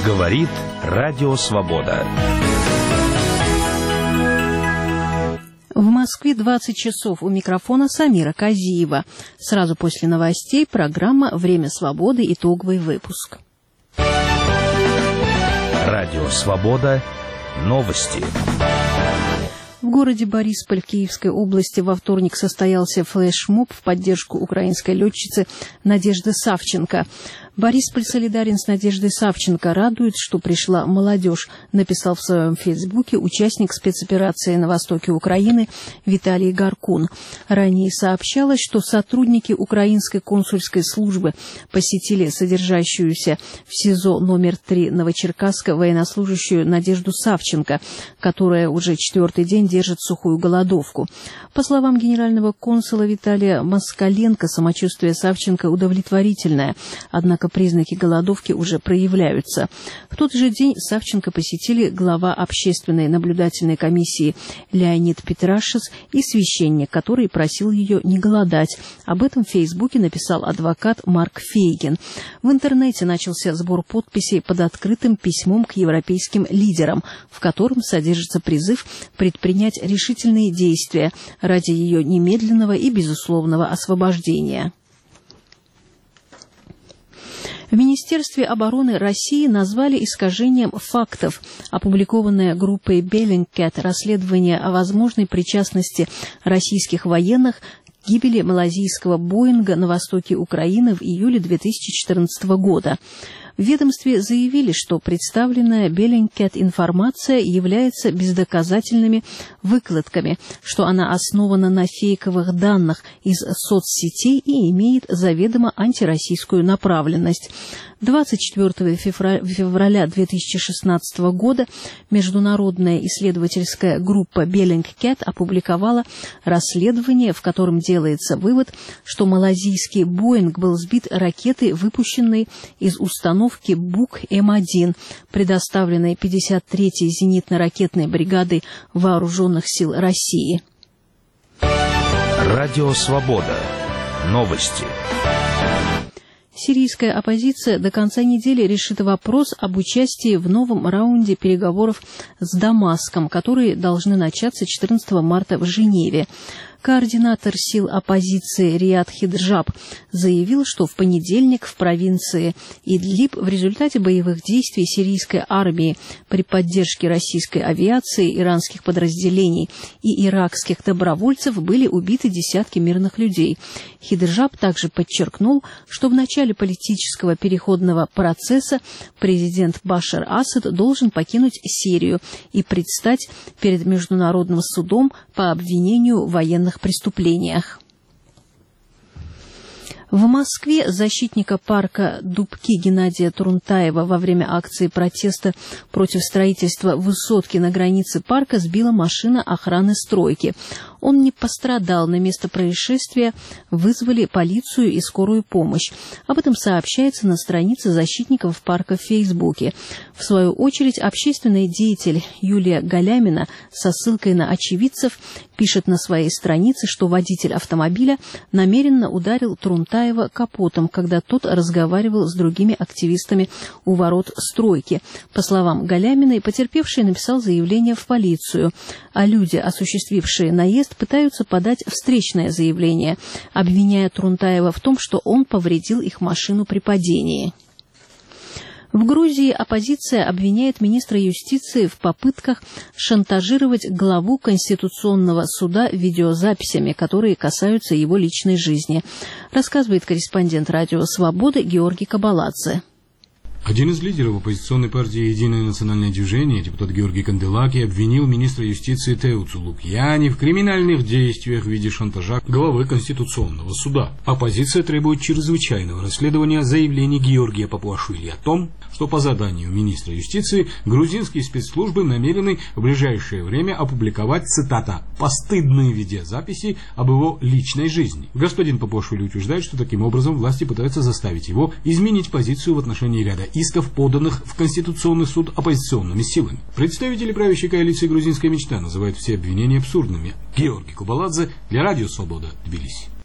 Говорит Радио Свобода. В Москве 20 часов. У микрофона Самира Казиева. Сразу после новостей программа «Время свободы». Итоговый выпуск. Радио Свобода. Новости. В городе Борисполь Киевской области во вторник состоялся флешмоб в поддержку украинской летчицы Надежды Савченко. «Борисполь солидарен с Надеждой Савченко. Радует, что пришла молодежь», написал в своем фейсбуке участник спецоперации на востоке Украины Виталий Гаркун. Ранее сообщалось, что сотрудники украинской консульской службы посетили содержащуюся в СИЗО номер 3 Новочеркасска военнослужащую Надежду Савченко, которая уже 4-й день держит сухую голодовку. По словам генерального консула Виталия Москаленко, самочувствие Савченко удовлетворительное, однако признаки голодовки уже проявляются. В тот же день Савченко посетили глава общественной наблюдательной комиссии Леонид Петрашец и священник, который просил ее не голодать. Об этом в Фейсбуке написал адвокат Марк Фейгин. В интернете начался сбор подписей под открытым письмом к европейским лидерам, в котором содержится призыв предпринять решительные действия ради ее немедленного и безусловного освобождения. В Министерстве обороны России назвали искажением фактов опубликованное группой Bellingcat расследование о возможной причастности российских военных к гибели малазийского Боинга на востоке Украины в июле 2014 года. В ведомстве заявили, что представленная Bellingcat информация является бездоказательными выкладками, что она основана на фейковых данных из соцсетей и имеет заведомо антироссийскую направленность. 24 февраля 2016 года международная исследовательская группа Bellingcat опубликовала расследование, в котором делается вывод, что малазийский Боинг был сбит ракетой, выпущенной из установки БУК-М1, предоставленной 53-й зенитно-ракетной бригадой Вооруженных сил России. Радио Свобода. Новости. Сирийская оппозиция до конца недели решит вопрос об участии в новом раунде переговоров с Дамаском, которые должны начаться 14 марта в Женеве. Координатор сил оппозиции Риад Хиджаб заявил, что в понедельник в провинции Идлиб в результате боевых действий сирийской армии при поддержке российской авиации, иранских подразделений и иракских добровольцев были убиты десятки мирных людей. Хиджаб также подчеркнул, что в начале политического переходного процесса президент Башар Асад должен покинуть Сирию и предстать перед Международным судом по обвинению в военных преступлениях. В Москве защитника парка Дубки Геннадия Трунтаева во время акции протеста против строительства высотки на границе парка сбила машина охраны стройки. Он не пострадал. На место происшествия вызвали полицию и скорую помощь. Об этом сообщается на странице защитников парка в Фейсбуке. В свою очередь, общественный деятель Юлия Галямина со ссылкой на очевидцев пишет на своей странице, что водитель автомобиля намеренно ударил Трунтаева капотом, когда тот разговаривал с другими активистами у ворот стройки. По словам Галяминой, потерпевший написал заявление в полицию, а люди, осуществившие наезд, пытаются подать встречное заявление, обвиняя Трунтаева в том, что он повредил их машину при падении. В Грузии оппозиция обвиняет министра юстиции в попытках шантажировать главу Конституционного суда видеозаписями, которые касаются его личной жизни, рассказывает корреспондент Радио Свобода Георгий Кабаладзе. Один из лидеров оппозиционной партии «Единое национальное движение», депутат Георгий Канделаки, обвинил министра юстиции Теуцу Лукьяни в криминальных действиях в виде шантажа главы Конституционного суда. Оппозиция требует чрезвычайного расследования заявлений Георгия Папуашвили о том, что по заданию министра юстиции грузинские спецслужбы намерены в ближайшее время опубликовать, цитата, «постыдные видеозаписи об его личной жизни». Господин Папуашвили утверждает, что таким образом власти пытаются заставить его изменить позицию в отношении ряда исков, поданных в Конституционный суд оппозиционными силами. Представители правящей коалиции «Грузинская мечта» называют все обвинения абсурдными. Георгий Кабаладзе для Радио Свобода, Тбилиси.